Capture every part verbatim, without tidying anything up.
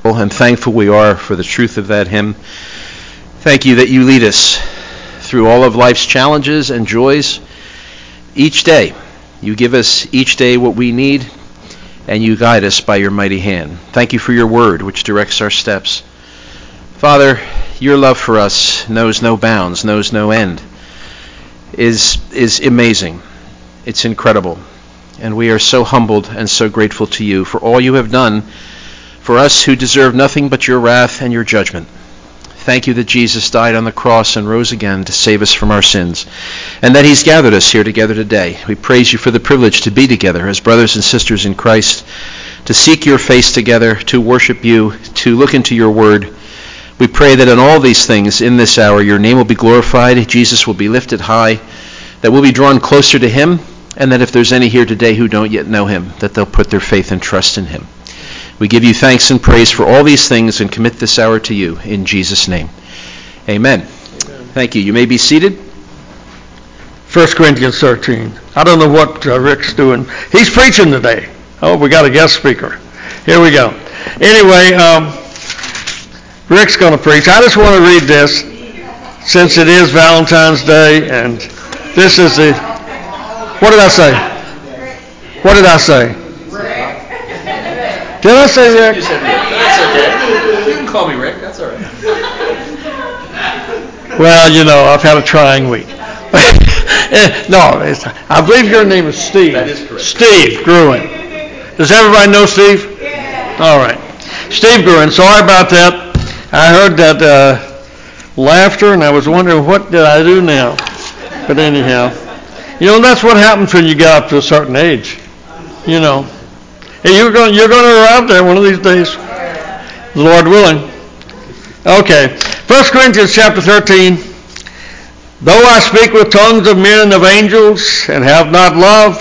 And thankful we are for the truth of that hymn. Thank you that you lead us through all of life's challenges and joys each day. You give us each day what we need, and you guide us by your mighty hand. Thank you for your word, which directs our steps. Father, your love for us knows no bounds, knows no end, is, is amazing. It's incredible. And we are so humbled and so grateful to you for all you have done for us who deserve nothing but your wrath and your judgment. Thank you that Jesus died on the cross and rose again to save us from our sins, and that he's gathered us here together today. We praise you for the privilege to be together as brothers and sisters in Christ, to seek your face together, to worship you, to look into your word. We pray that in all these things in this hour, your name will be glorified, Jesus will be lifted high, that we'll be drawn closer to him, and that if there's any here today who don't yet know him, that they'll put their faith and trust in him. We give you thanks and praise for all these things and commit this hour to you in Jesus' name. Amen. Amen. Thank you. You may be seated. First Corinthians thirteen. I don't know what uh, Rick's doing. He's preaching today. Oh, we got a guest speaker. Here we go. Anyway, um, Rick's going to preach. I just want to read this since it is Valentine's Day, and this is the... What did I say? What did I say? Did I say Rick? You said Rick. That's okay. You can call me Rick. That's all right. Well, you know, I've had a trying week. No, it's, I believe your name is Steve. That is correct. Steve Gruen. Does everybody know Steve? Yeah. All right. Steve Gruen. Sorry about that. I heard that uh, laughter, and I was wondering, what did I do now? But anyhow, you know, that's what happens when you get up to a certain age. You know. Hey, you're going, you're going to arrive there one of these days, the Lord willing. Okay, First Corinthians chapter thirteen. Though I speak with tongues of men and of angels, and have not love,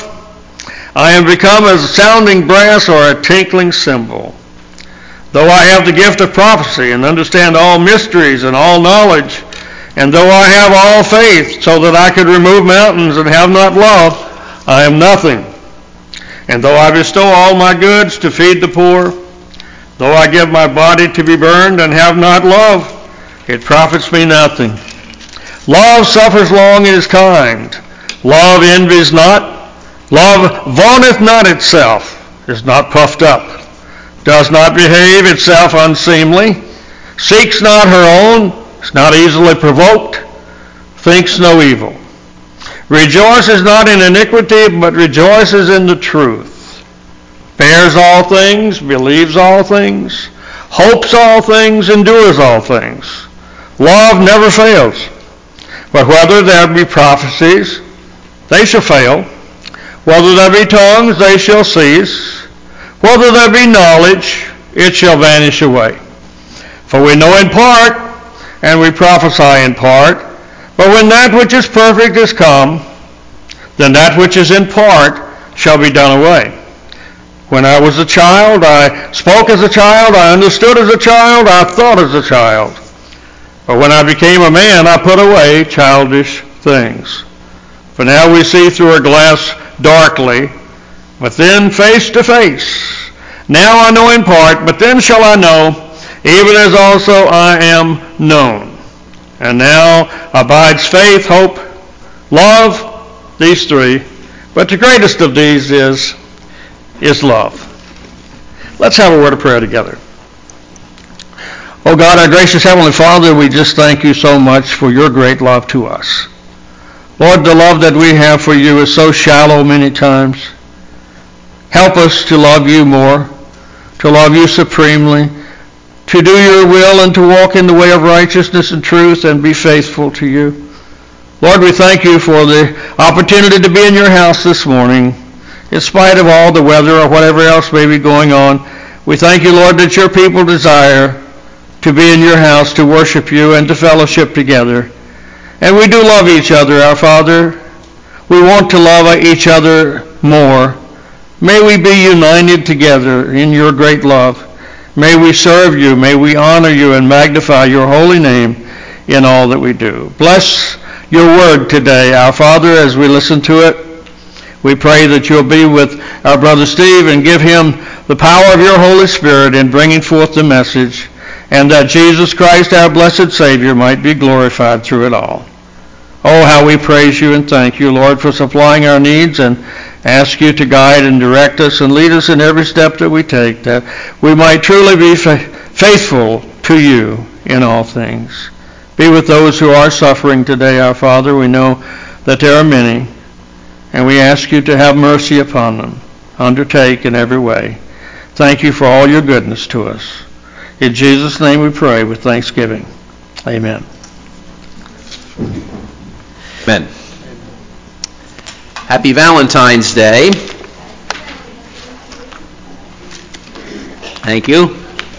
I am become as a sounding brass or a tinkling cymbal. Though I have the gift of prophecy, and understand all mysteries and all knowledge, and though I have all faith, so that I could remove mountains and have not love, I am nothing. And though I bestow all my goods to feed the poor, though I give my body to be burned and have not love, it profits me nothing. Love suffers long and is kind. Love envies not. Love vaunteth not itself, is not puffed up, does not behave itself unseemly, seeks not her own, is not easily provoked, thinks no evil. Rejoices not in iniquity, but rejoices in the truth. Bears all things, believes all things, hopes all things, endures all things. Love never fails. But whether there be prophecies, they shall fail. Whether there be tongues, they shall cease. Whether there be knowledge, it shall vanish away. For we know in part, and we prophesy in part. But when that which is perfect is come, then that which is in part shall be done away. When I was a child, I spoke as a child, I understood as a child, I thought as a child. But when I became a man, I put away childish things. For now we see through a glass darkly, but then face to face. Now I know in part, but then shall I know, even as also I am known. And now abides faith, hope, love, these three. But the greatest of these is, is love. Let's have a word of prayer together. Oh God, our gracious Heavenly Father, we just thank you so much for your great love to us. Lord, the love that we have for you is so shallow many times. Help us to love you more, to love you supremely, to do your will and to walk in the way of righteousness and truth and be faithful to you. Lord, we thank you for the opportunity to be in your house this morning, in spite of all the weather or whatever else may be going on. We thank you, Lord, that your people desire to be in your house, to worship you and to fellowship together. And we do love each other, our Father. We want to love each other more. May we be united together in your great love. May we serve you. May we honor you and magnify your holy name in all that we do. Bless your word today, our Father, as we listen to it. We pray that you'll be with our brother Steve and give him the power of your Holy Spirit in bringing forth the message, and that Jesus Christ, our blessed Savior, might be glorified through it all. Oh, how we praise you and thank you, Lord, for supplying our needs, and ask you to guide and direct us and lead us in every step that we take, that we might truly be fa- faithful to you in all things. Be with those who are suffering today, our Father. We know that there are many, and we ask you to have mercy upon them. Undertake in every way. Thank you for all your goodness to us. In Jesus' name we pray with thanksgiving. Amen. Amen. Happy Valentine's Day. Thank you.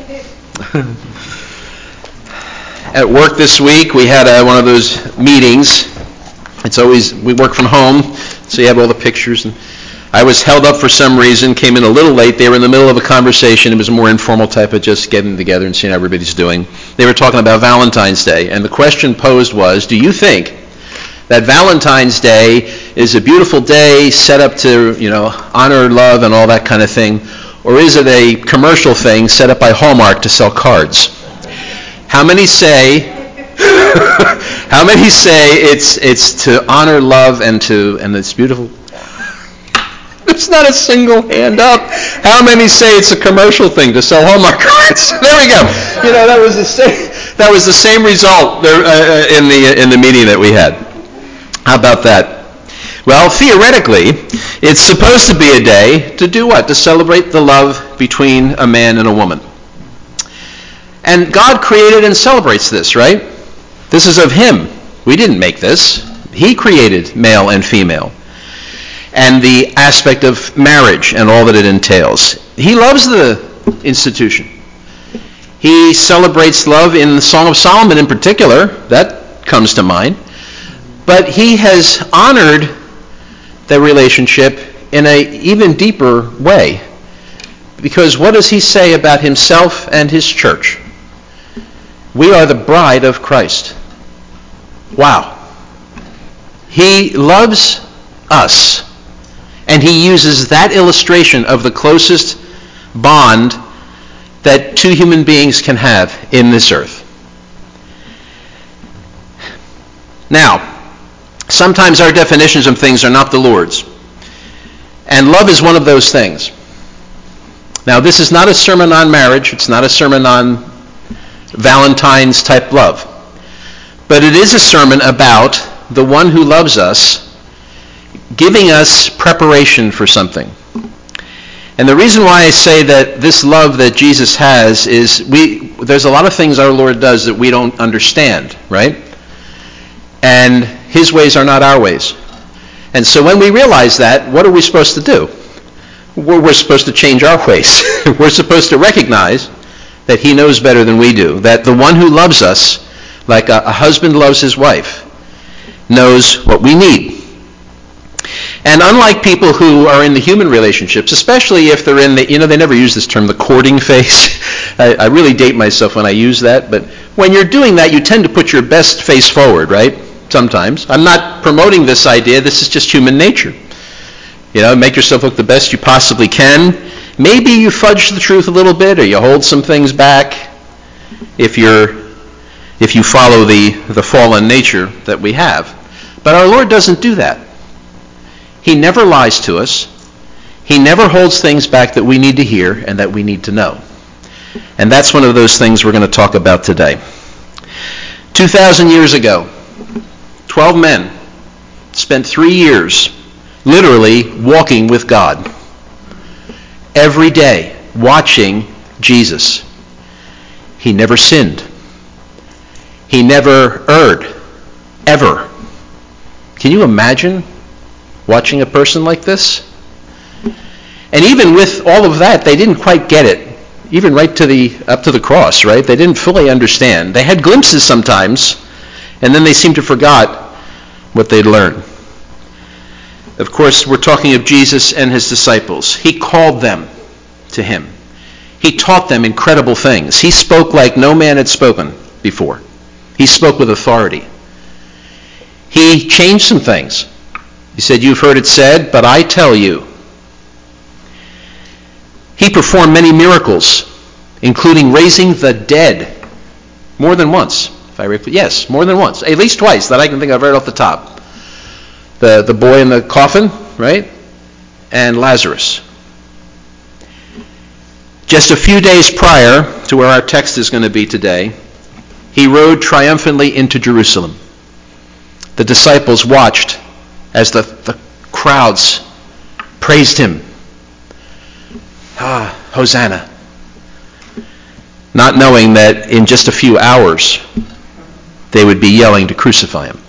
At work this week, we had a, one of those meetings. It's always, we work from home, so you have all the pictures. And I was held up for some reason, came in a little late. They were in the middle of a conversation. It was a more informal type of just getting together and seeing how everybody's doing. They were talking about Valentine's Day, and the question posed was, do you think that Valentine's Day is a beautiful day set up to, you know, honor love and all that kind of thing, or is it a commercial thing set up by Hallmark to sell cards? How many say how many say it's it's to honor love and to and it's beautiful? There's not a single hand up. How many say it's a commercial thing to sell Hallmark cards? There we go. You know, that was the same that was the same result there, uh, in the in the meeting that we had. How about that? Well, theoretically, it's supposed to be a day to do what? To celebrate the love between a man and a woman. And God created and celebrates this, right? This is of Him. We didn't make this. He created male and female. And the aspect of marriage and all that it entails. He loves the institution. He celebrates love in the Song of Solomon in particular. That comes to mind. But He has honored the relationship in an even deeper way. Because what does He say about Himself and His church? We are the bride of Christ. Wow. He loves us. And He uses that illustration of the closest bond that two human beings can have in this earth. Now, sometimes our definitions of things are not the Lord's. And love is one of those things. Now, this is not a sermon on marriage. It's not a sermon on Valentine's type love. But it is a sermon about the one who loves us giving us preparation for something. And the reason why I say that this love that Jesus has is we there's a lot of things our Lord does that we don't understand, right? And His ways are not our ways. And so when we realize that, what are we supposed to do? We're, we're supposed to change our ways. We're supposed to recognize that He knows better than we do. That the one who loves us, like a, a husband loves his wife, knows what we need. And unlike people who are in the human relationships, especially if they're in the, you know, they never use this term, the courting phase. I, I really date myself when I use that. But when you're doing that, you tend to put your best face forward, right? Sometimes. I'm not promoting this idea. This is just human nature. You know, make yourself look the best you possibly can. Maybe you fudge the truth a little bit, or you hold some things back if you're if you follow the, the fallen nature that we have. But our Lord doesn't do that. He never lies to us. He never holds things back that we need to hear and that we need to know. And that's one of those things we're going to talk about today. Two thousand years ago, twelve men spent three years literally walking with God. Every day, watching Jesus. He never sinned. He never erred. Ever. Can you imagine watching a person like this? And even with all of that, they didn't quite get it. Even right to the up to the cross, right? They didn't fully understand. They had glimpses sometimes, and then they seemed to forgot what they'd learned. Of course, we're talking of Jesus and His disciples. He called them to Him. He taught them incredible things. He spoke like no man had spoken before. He spoke with authority. He changed some things. He said, "You've heard it said, but I tell you." He performed many miracles, including raising the dead more than once. If I rec- yes, more than once. At least twice that I can think of right off the top. The, the boy in the coffin, right? And Lazarus. Just a few days prior to where our text is going to be today, he rode triumphantly into Jerusalem. The disciples watched as the, the crowds praised him. Ah, Hosanna. Not knowing that in just a few hours they would be yelling to crucify him.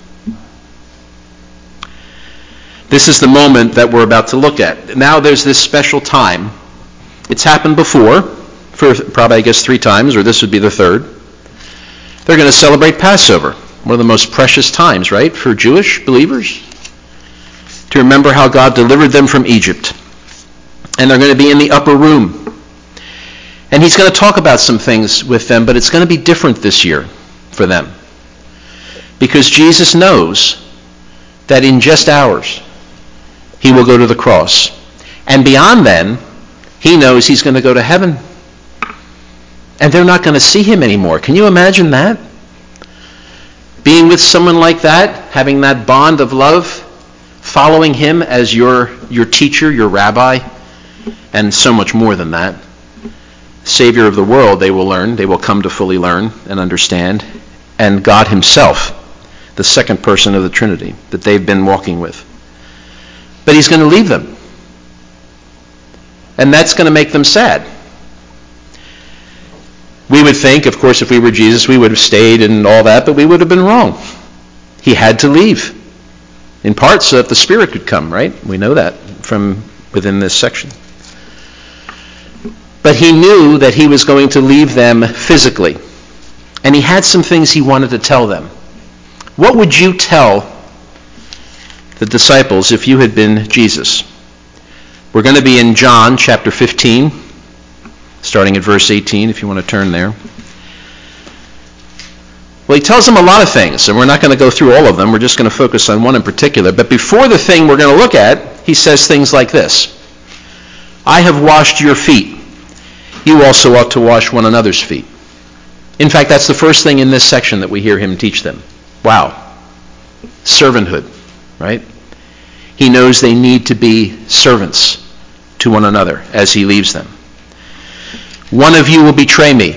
This is the moment that we're about to look at. Now there's this special time. It's happened before, for probably I guess three times, or this would be the third. They're going to celebrate Passover, one of the most precious times, right, for Jewish believers, to remember how God delivered them from Egypt. And they're going to be in the upper room. And he's going to talk about some things with them, but it's going to be different this year for them. Because Jesus knows that in just hours, he will go to the cross. And beyond then, he knows he's going to go to heaven. And they're not going to see him anymore. Can you imagine that? Being with someone like that, having that bond of love, following him as your, your teacher, your rabbi, and so much more than that. Savior of the world, they will learn, they will come to fully learn and understand. And God himself, the second person of the Trinity that they've been walking with. But he's going to leave them. And that's going to make them sad. We would think, of course, if we were Jesus, we would have stayed and all that, but we would have been wrong. He had to leave, in part so that the Spirit could come, right? We know that from within this section. But he knew that he was going to leave them physically. And he had some things he wanted to tell them. What would you tell the disciples if you had been Jesus? We're going to be in John chapter fifteen, starting at verse eighteen, if you want to turn there. Well, he tells them a lot of things, and we're not going to go through all of them. We're just going to focus on one in particular. But before the thing we're going to look at, he says things like this. I have washed your feet. You also ought to wash one another's feet. In fact, that's the first thing in this section that we hear him teach them. Wow. Servanthood, right? He knows they need to be servants to one another as he leaves them. One of you will betray me.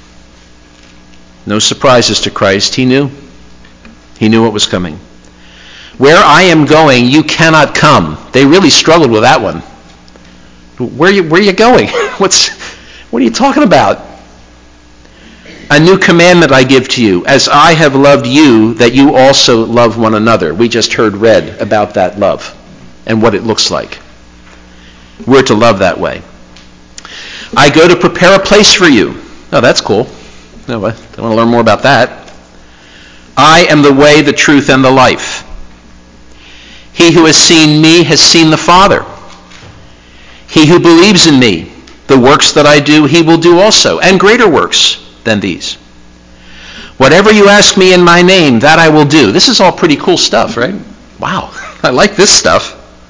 No surprises to Christ. He knew. He knew what was coming. Where I am going, you cannot come. They really struggled with that one. Where are you, where are you going? What's, what are you talking about? A new commandment I give to you, as I have loved you, that you also love one another. We just heard read about that love and what it looks like. We're to love that way. I go to prepare a place for you. Oh, that's cool. No, I want to learn more about that. I am the way, the truth, and the life. He who has seen me has seen the Father. He who believes in me, the works that I do, he will do also, and greater works than these. Whatever you ask me in my name, that I will do. This is all pretty cool stuff, right? Wow, I like this stuff.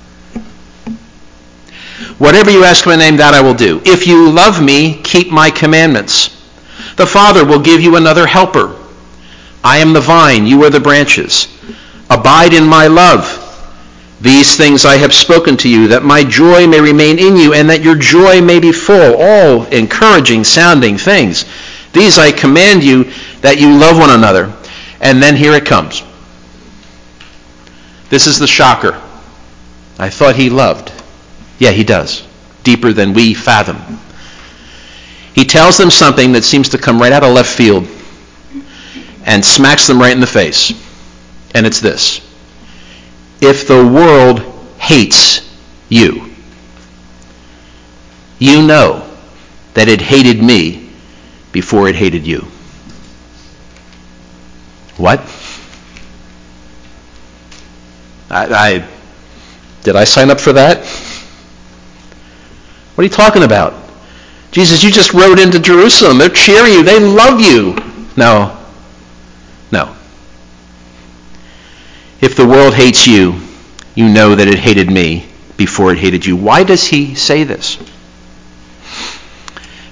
Whatever you ask in my name, that I will do. If you love me, keep my commandments. The Father will give you another helper. I am the vine, you are the branches. Abide in my love. These things I have spoken to you, that my joy may remain in you, and that your joy may be full. All encouraging sounding things. These I command you, that you love one another. And then here it comes. This is the shocker. I thought he loved. Yeah, he does. Deeper than we fathom. He tells them something that seems to come right out of left field and smacks them right in the face. And it's this. If the world hates you, you know that it hated me before it hated you. What? I, I did I sign up for that? What are you talking about? Jesus, you just rode into Jerusalem. They're cheering you. They love you. No. No. If the world hates you, you know that it hated me before it hated you. Why does he say this?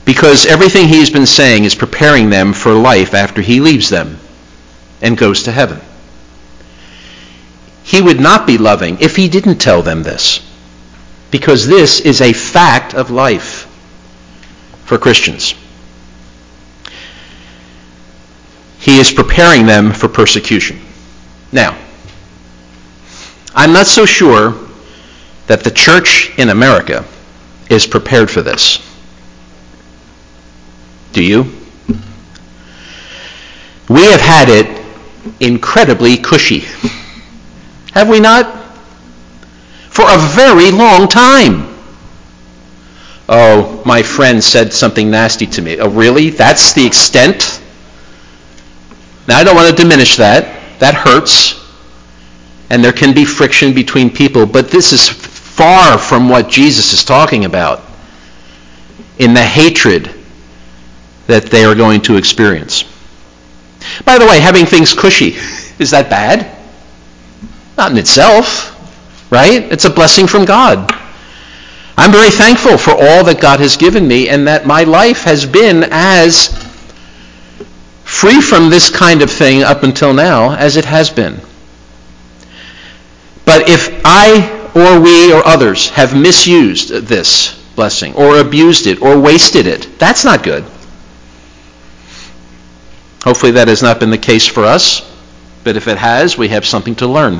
because everything he's been saying is preparing them for life after he leaves them and goes to heaven. He would not be loving if he didn't tell them this, because this is a fact of life for Christians. He is preparing them for persecution. Now, I'm not so sure that the church in America is prepared for this. Do you? We have had it incredibly cushy. Have we not? For a very long time. Oh, my friend said something nasty to me. Oh, really? That's the extent? Now, I don't want to diminish that. That hurts. And there can be friction between people, but this is far from what Jesus is talking about in the hatred that they are going to experience. By the way, having things cushy, is that bad? Not in itself, right? It's a blessing from God. I'm very thankful for all that God has given me, and that my life has been as free from this kind of thing up until now as it has been. But if I or we or others have misused this blessing or abused it or wasted it, that's not good. Hopefully that has not been the case for us, but if it has, we have something to learn.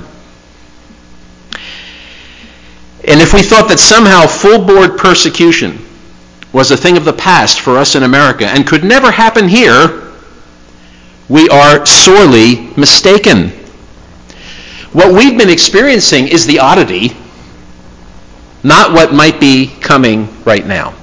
And if we thought that somehow full-board persecution was a thing of the past for us in America and could never happen here, we are sorely mistaken. What we've been experiencing is the oddity, not what might be coming right now.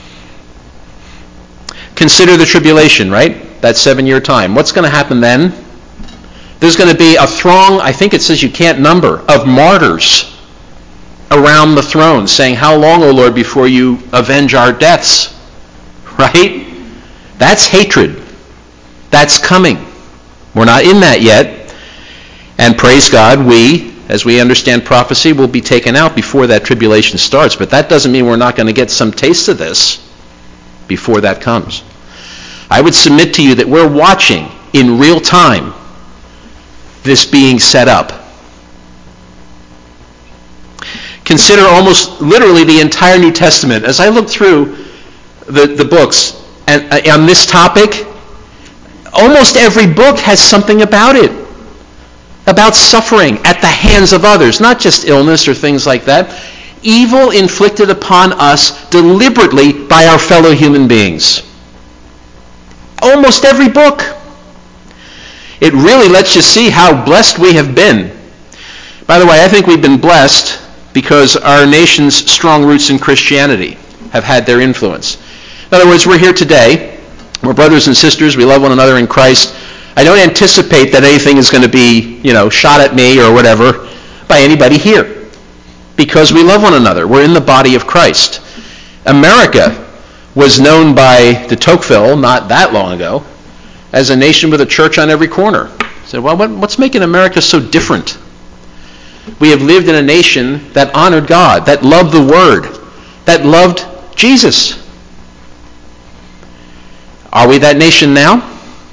Consider the tribulation, right? That seven-year time. What's going to happen then? There's going to be a throng, I think it says you can't number, of martyrs around the throne saying, "How long, O Lord, before you avenge our deaths?" Right? That's hatred. That's coming. We're not in that yet. And praise God, we, as we understand prophecy, will be taken out before that tribulation starts. But that doesn't mean we're not going to get some taste of this before that comes. I would submit to you that we're watching in real time this being set up. Consider almost literally the entire New Testament. As I look through the, the books and, uh, on this topic, almost every book has something about it. About suffering at the hands of others, not just illness or things like that. Evil inflicted upon us deliberately by our fellow human beings. Almost every book. It really lets you see how blessed we have been. By the way, I think we've been blessed because our nation's strong roots in Christianity have had their influence. In other words, we're here today. We're brothers and sisters. We love one another in Christ. I don't anticipate that anything is going to be, you know, shot at me or whatever by anybody here, because we love one another. We're in the body of Christ. America was known by de Tocqueville not that long ago as a nation with a church on every corner. I said, well, what, what's making America so different? We have lived in a nation that honored God, that loved the Word, that loved Jesus. Are we that nation now?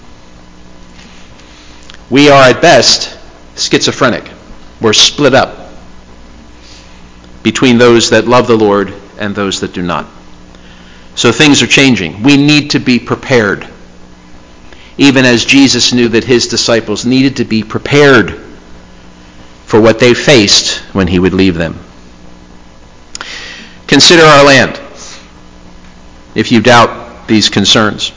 We are at best schizophrenic. We're split up between those that love the Lord and those that do not. So things are changing. We need to be prepared. Even as Jesus knew that his disciples needed to be prepared for what they faced when he would leave them. Consider our land, if you doubt these concerns.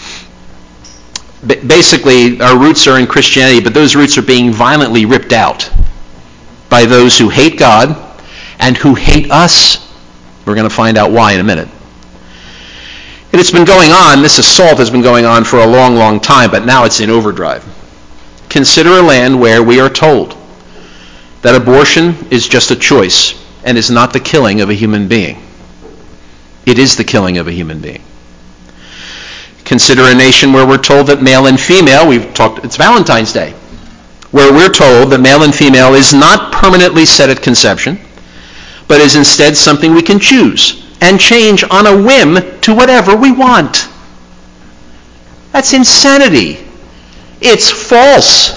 Basically, our roots are in Christianity, but those roots are being violently ripped out by those who hate God and who hate us. We're going to find out why in a minute. And it's been going on, this assault has been going on for a long, long time, but now it's in overdrive. Consider a land where we are told that abortion is just a choice and is not the killing of a human being. It is the killing of a human being. Consider a nation where we're told that male and female, we've talked, it's Valentine's Day, where we're told that male and female is not permanently set at conception, but is instead something we can choose and change on a whim to whatever we want. That's insanity. It's false.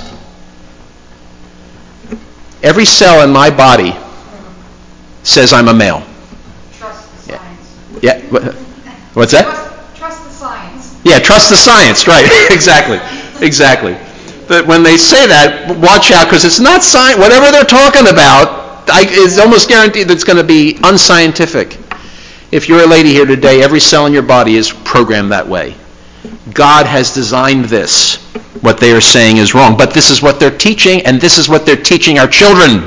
Every cell in my body says I'm a male. Trust the science. Yeah. What's that? Trust, trust the science. Yeah, trust the science. Right. Exactly. Exactly. But when they say that, watch out, because it's not science. Whatever they're talking about, I, it's almost guaranteed that it's going to be unscientific. If you're a lady here today, every cell in your body is programmed that way. God has designed this. What they are saying is wrong. But this is what they're teaching, and this is what they're teaching our children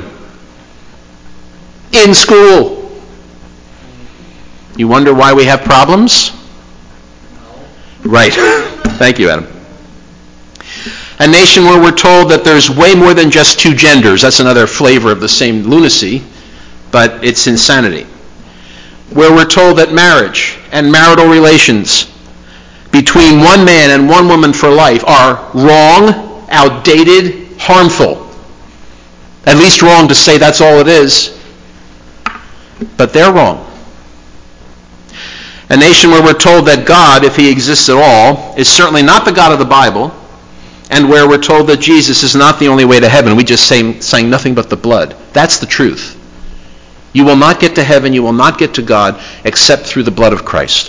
in school. You wonder why we have problems? Right. Thank you, Adam. A nation where we're told that there's way more than just two genders. That's another flavor of the same lunacy, but it's insanity. Where we're told that marriage and marital relations between one man and one woman for life are wrong, outdated, harmful. At least wrong to say that's all it is. But they're wrong. A nation where we're told that God, if he exists at all, is certainly not the God of the Bible, and where we're told that Jesus is not the only way to heaven. We just sang, sang nothing but the blood. That's the truth. You will not get to heaven, you will not get to God, except through the blood of Christ.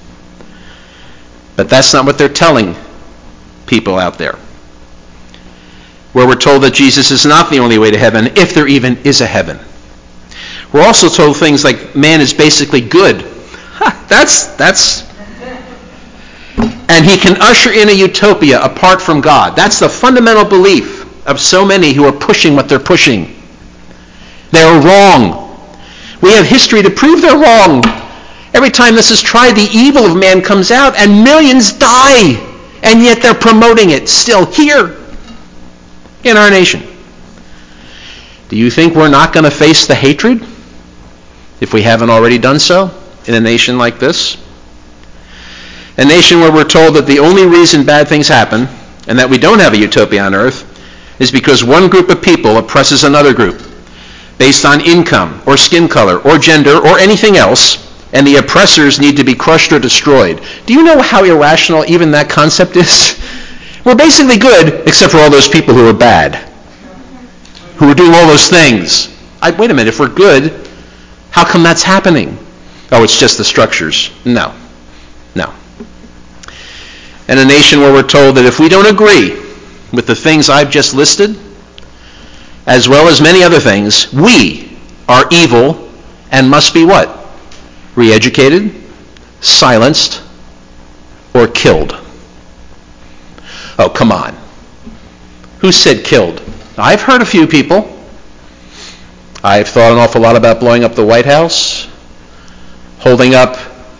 But that's not what they're telling people out there. Where we're told that Jesus is not the only way to heaven, if there even is a heaven. We're also told things like man is basically good. Ha, that's, that's... And he can usher in a utopia apart from God. That's the fundamental belief of so many who are pushing what they're pushing. They're wrong. We have history to prove they're wrong. Every time this is tried, the evil of man comes out and millions die. And yet they're promoting it still here in our nation. Do you think we're not going to face the hatred if we haven't already done so in a nation like this? A nation where we're told that the only reason bad things happen and that we don't have a utopia on earth is because one group of people oppresses another group based on income or skin color or gender or anything else, and the oppressors need to be crushed or destroyed. Do you know how irrational even that concept is? We're basically good except for all those people who are bad, who are doing all those things. I, wait a minute, if we're good, how come that's happening? Oh, it's just the structures. No. No. And a nation where we're told that if we don't agree with the things I've just listed, as well as many other things, we are evil and must be what? Re-educated, silenced, or killed. Oh, come on. Who said killed? I've heard a few people. I've thought an awful lot about blowing up the White House, holding up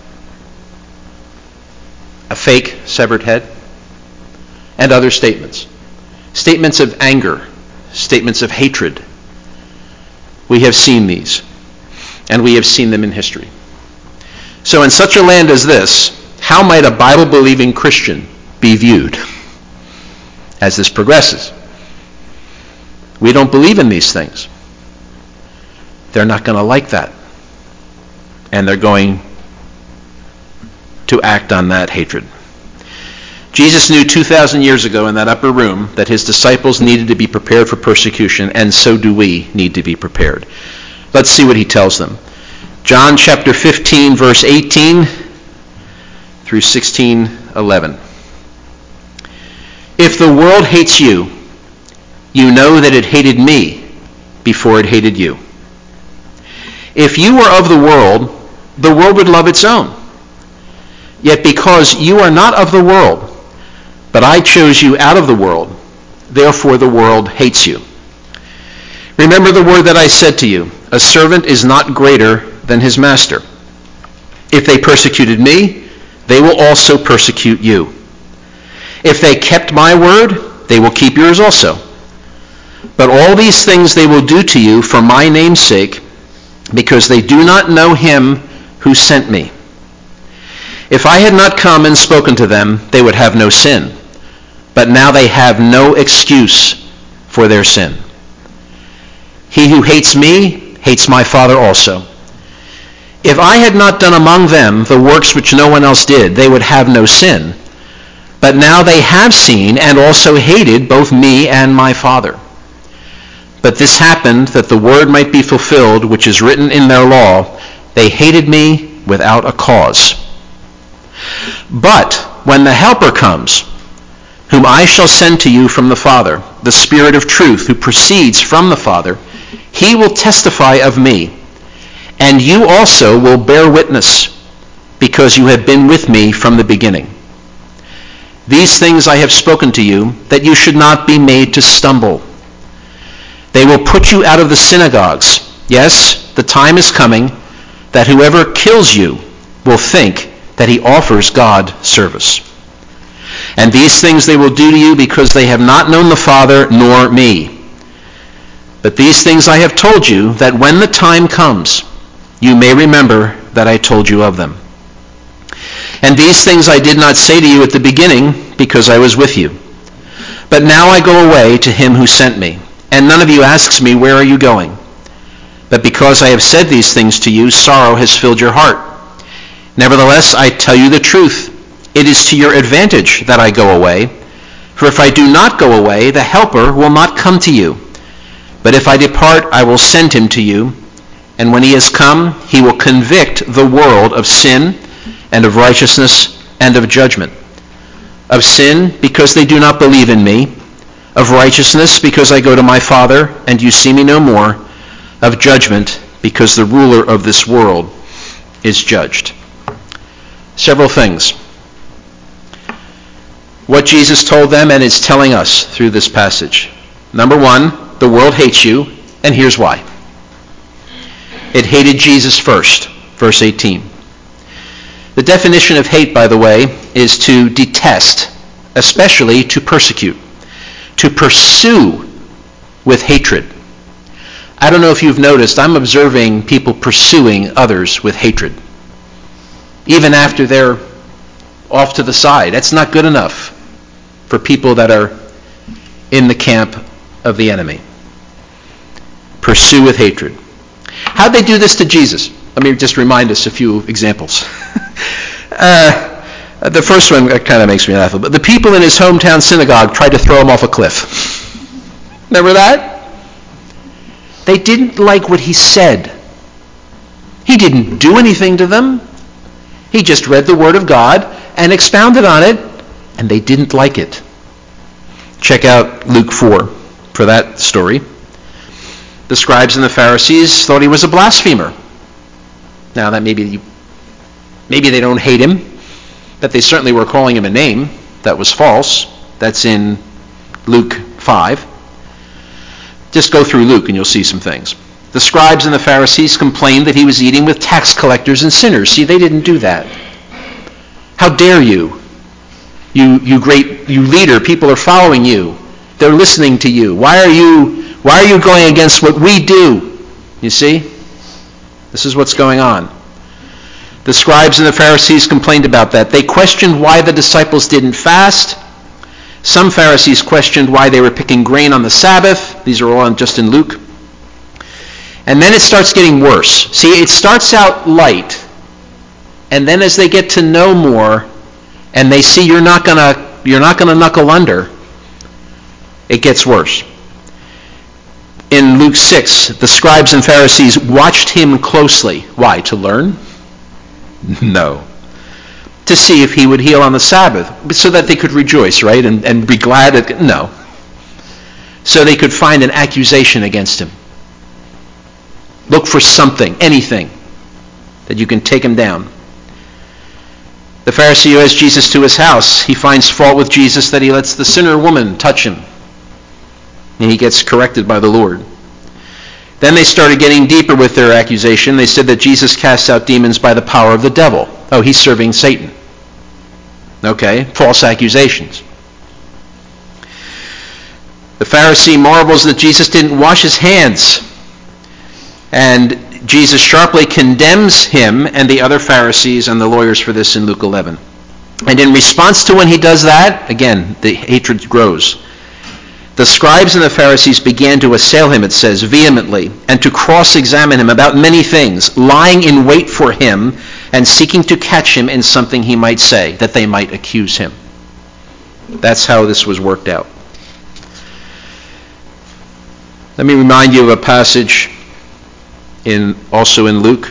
a fake severed head, and other statements. Statements of anger, statements of hatred. We have seen these, and we have seen them in history. So in such a land as this, how might a Bible-believing Christian be viewed as this progresses? We don't believe in these things. They're not going to like that. And they're going to act on that hatred. Jesus knew two thousand years ago in that upper room that his disciples needed to be prepared for persecution, and so do we need to be prepared. Let's see what he tells them. John chapter fifteen, verse eighteen through sixteen eleven. If the world hates you, you know that it hated me before it hated you. If you were of the world, the world would love its own. Yet because you are not of the world, but I chose you out of the world, therefore the world hates you. Remember the word that I said to you, a servant is not greater than his master. If they persecuted me, they will also persecute you. If they kept my word, they will keep yours also. But all these things they will do to you for my name's sake, because they do not know him who sent me. If I had not come and spoken to them, they would have no sin. But now they have no excuse for their sin. He who hates me hates my Father also. If I had not done among them the works which no one else did, they would have no sin. But now they have seen and also hated both me and my Father. But this happened that the word might be fulfilled, which is written in their law, they hated me without a cause. But when the Helper comes, whom I shall send to you from the Father, the Spirit of truth, who proceeds from the Father, he will testify of me. And you also will bear witness, because you have been with me from the beginning. These things I have spoken to you, that you should not be made to stumble. They will put you out of the synagogues. Yes, the time is coming that whoever kills you will think that he offers God service. And these things they will do to you because they have not known the Father nor me. But these things I have told you, that when the time comes, you may remember that I told you of them. And these things I did not say to you at the beginning, because I was with you. But now I go away to him who sent me, and none of you asks me, where are you going? But because I have said these things to you, sorrow has filled your heart. Nevertheless, I tell you the truth. It is to your advantage that I go away. For if I do not go away, the Helper will not come to you. But if I depart, I will send him to you. And when he has come, he will convict the world of sin, and of righteousness, and of judgment. Of sin, because they do not believe in me. Of righteousness, because I go to my Father, and you see me no more. Of judgment, because the ruler of this world is judged. Several things. What Jesus told them and is telling us through this passage. Number one, the world hates you, and here's why. It hated Jesus first, verse eighteen. The definition of hate, by the way, is to detest, especially to persecute, to pursue with hatred. I don't know if you've noticed, I'm observing people pursuing others with hatred, even after they're off to the side. That's not good enough for people that are in the camp of the enemy. Pursue with hatred. How'd they do this to Jesus? Let me just remind us a few examples. uh, the first one kind of makes me laugh. But the people in his hometown synagogue tried to throw him off a cliff. Remember that? They didn't like what he said. He didn't do anything to them. He just read the Word of God and expounded on it, and they didn't like it. Check out Luke four for that story. The scribes and the Pharisees thought he was a blasphemer. Now that maybe maybe they don't hate him, but they certainly were calling him a name that was false. That's in Luke five. Just go through Luke and you'll see some things. The scribes and the Pharisees complained that he was eating with tax collectors and sinners. See, they didn't do that. How dare you? You you great you leader, people are following you. They're listening to you. Why are you why are you going against what we do? You see? This is what's going on. The scribes and the Pharisees complained about that. They questioned why the disciples didn't fast. Some Pharisees questioned why they were picking grain on the Sabbath. These are all just in Luke. And then it starts getting worse. See, it starts out light, and then as they get to know more, and they see you're not gonna you're not gonna knuckle under, it gets worse. In Luke six, the scribes and Pharisees watched him closely. Why? To learn? No. To see if he would heal on the Sabbath, so that they could rejoice, right? And, and be glad. At, no. So they could find an accusation against him. Look for something, anything, that you can take him down. The Pharisee who has Jesus to his house, he finds fault with Jesus that he lets the sinner woman touch him. And he gets corrected by the Lord. Then they started getting deeper with their accusation. They said that Jesus casts out demons by the power of the devil. Oh, he's serving Satan. Okay, false accusations. The Pharisee marvels that Jesus didn't wash his hands. And Jesus sharply condemns him and the other Pharisees and the lawyers for this in Luke eleven. And in response to when he does that, again, the hatred grows. The scribes and the Pharisees began to assail him, it says, vehemently, and to cross-examine him about many things, lying in wait for him and seeking to catch him in something he might say, that they might accuse him. That's how this was worked out. Let me remind you of a passage in also in Luke.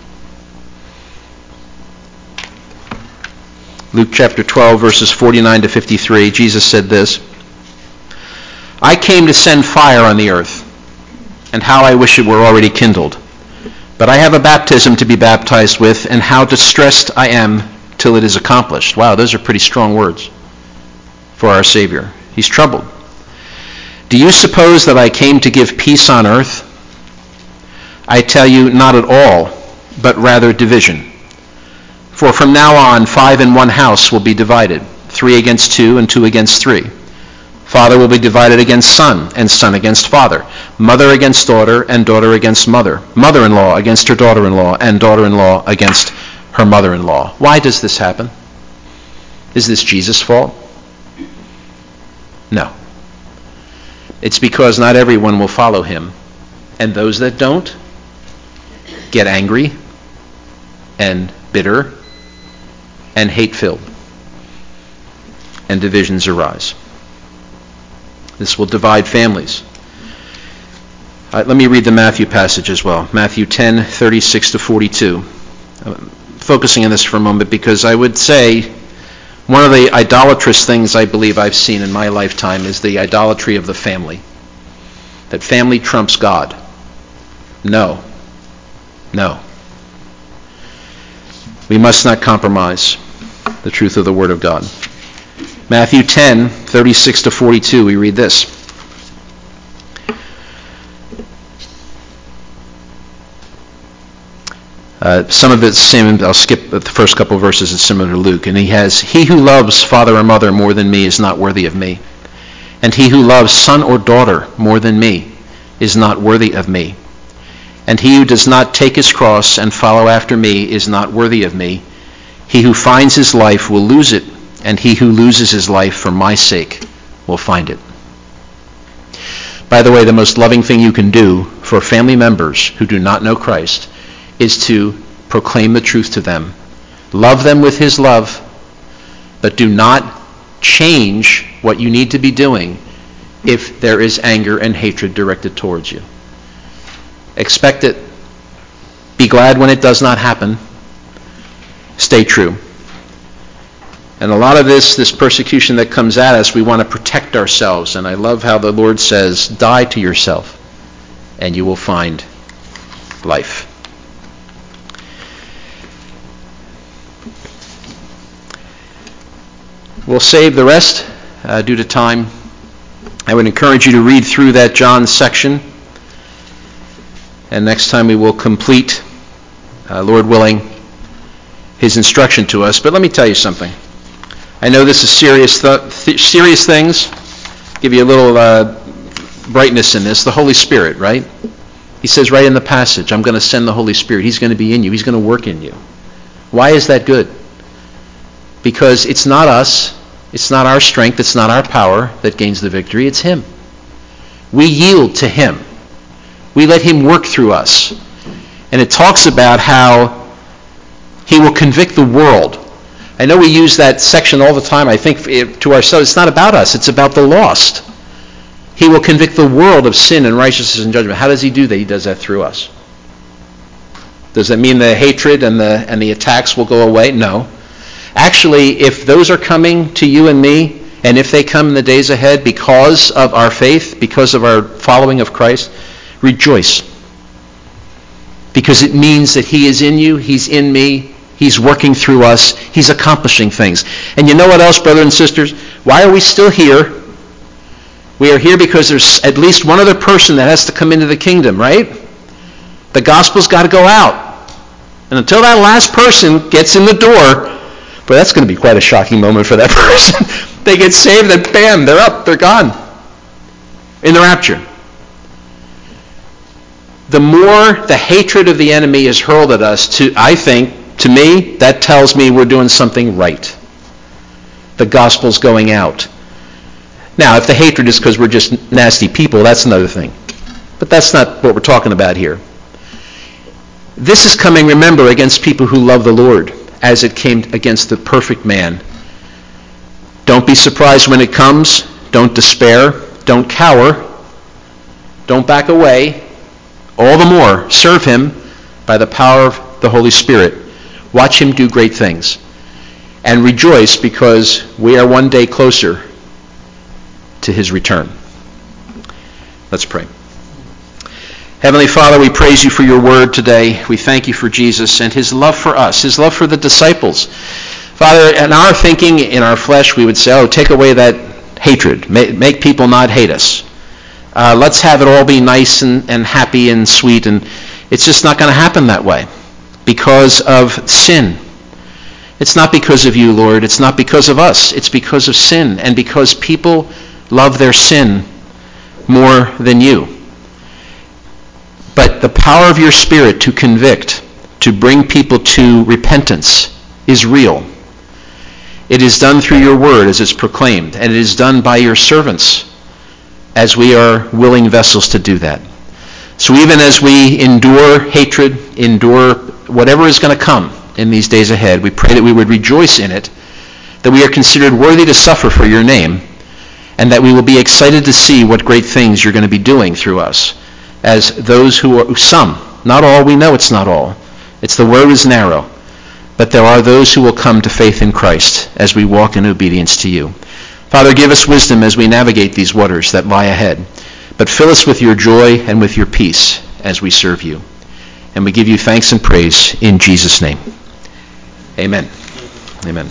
Luke chapter twelve, verses forty-nine to fifty-three. Jesus said this, I came to send fire on the earth, and how I wish it were already kindled. But I have a baptism to be baptized with, and how distressed I am till it is accomplished. Wow, those are pretty strong words for our Savior. He's troubled. Do you suppose that I came to give peace on earth? I tell you, not at all, but rather division. For from now on, five in one house will be divided, three against two and two against three. Father will be divided against son, and son against father. Mother against daughter, and daughter against mother. Mother-in-law against her daughter-in-law, and daughter-in-law against her mother-in-law. Why does this happen? Is this Jesus' fault? No. It's because not everyone will follow him. And those that don't get angry and bitter and hate-filled. And divisions arise. This will divide families. Uh, let me read the Matthew passage as well. Matthew ten, thirty-six to forty-two. I'm focusing on this for a moment because I would say one of the idolatrous things I believe I've seen in my lifetime is the idolatry of the family. That family trumps God. No. No. We must not compromise the truth of the Word of God. Matthew ten, thirty-six to forty-two, we read this. Uh, some of it's same, I'll skip the first couple of verses, it's similar to Luke. And he has, he who loves father or mother more than me is not worthy of me. And he who loves son or daughter more than me is not worthy of me. And he who does not take his cross and follow after me is not worthy of me. He who finds his life will lose it, and he who loses his life for my sake will find it. By the way, the most loving thing you can do for family members who do not know Christ is to proclaim the truth to them. Love them with his love, but do not change what you need to be doing if there is anger and hatred directed towards you. Expect it. Be glad when it does not happen. Stay true. And a lot of this, this persecution that comes at us, we want to protect ourselves. And I love how the Lord says, die to yourself, and you will find life. We'll save the rest uh, due to time. I would encourage you to read through that John section. And next time we will complete, uh, Lord willing, his instruction to us. But let me tell you something. I know this is serious th- th- serious things. Give you a little uh, brightness in this. The Holy Spirit, right? He says right in the passage, I'm going to send the Holy Spirit. He's going to be in you. He's going to work in you. Why is that good? Because it's not us. It's not our strength. It's not our power that gains the victory. It's him. We yield to him. We let him work through us. And it talks about how he will convict the world. I know we use that section all the time, I think, to ourselves. It's not about us. It's about the lost. He will convict the world of sin and righteousness and judgment. How does he do that? He does that through us. Does that mean the hatred and the and the attacks will go away? No. Actually, if those are coming to you and me, and if they come in the days ahead because of our faith, because of our following of Christ, rejoice. Because it means that he is in you, he's in me, he's working through us, he's accomplishing things. And you know what else, brothers and sisters? Why are we still here? We are here because there's at least one other person that has to come into the kingdom, right? The gospel's got to go out. And until that last person gets in the door, boy, that's going to be quite a shocking moment for that person. They get saved and bam, they're up, they're gone. In the rapture. The more the hatred of the enemy is hurled at us, to I think, to me, that tells me we're doing something right. The gospel's going out. Now, if the hatred is because we're just nasty people, that's another thing. But that's not what we're talking about here. This is coming, remember, against people who love the Lord, as it came against the perfect man. Don't be surprised when it comes. Don't despair. Don't cower. Don't back away. All the more, serve him by the power of the Holy Spirit. Watch him do great things. And rejoice, because we are one day closer to his return. Let's pray. Heavenly Father, we praise you for your word today. We thank you for Jesus and his love for us, his love for the disciples. Father, in our thinking, in our flesh, we would say, oh, take away that hatred. Make people not hate us. Uh, let's have it all be nice and, and happy and sweet. And it's just not going to happen that way because of sin. It's not because of you, Lord. It's not because of us. It's because of sin, and because people love their sin more than you. But the power of your Spirit to convict, to bring people to repentance, is real. It is done through your word as it's proclaimed, and it is done by your servants as we are willing vessels to do that. So even as we endure hatred, endure whatever is going to come in these days ahead, we pray that we would rejoice in it, that we are considered worthy to suffer for your name, and that we will be excited to see what great things you're going to be doing through us. As those who are, some, not all, we know it's not all. It's the road is narrow. But there are those who will come to faith in Christ as we walk in obedience to you. Father, give us wisdom as we navigate these waters that lie ahead. But fill us with your joy and with your peace as we serve you. And we give you thanks and praise in Jesus' name. Amen. Amen.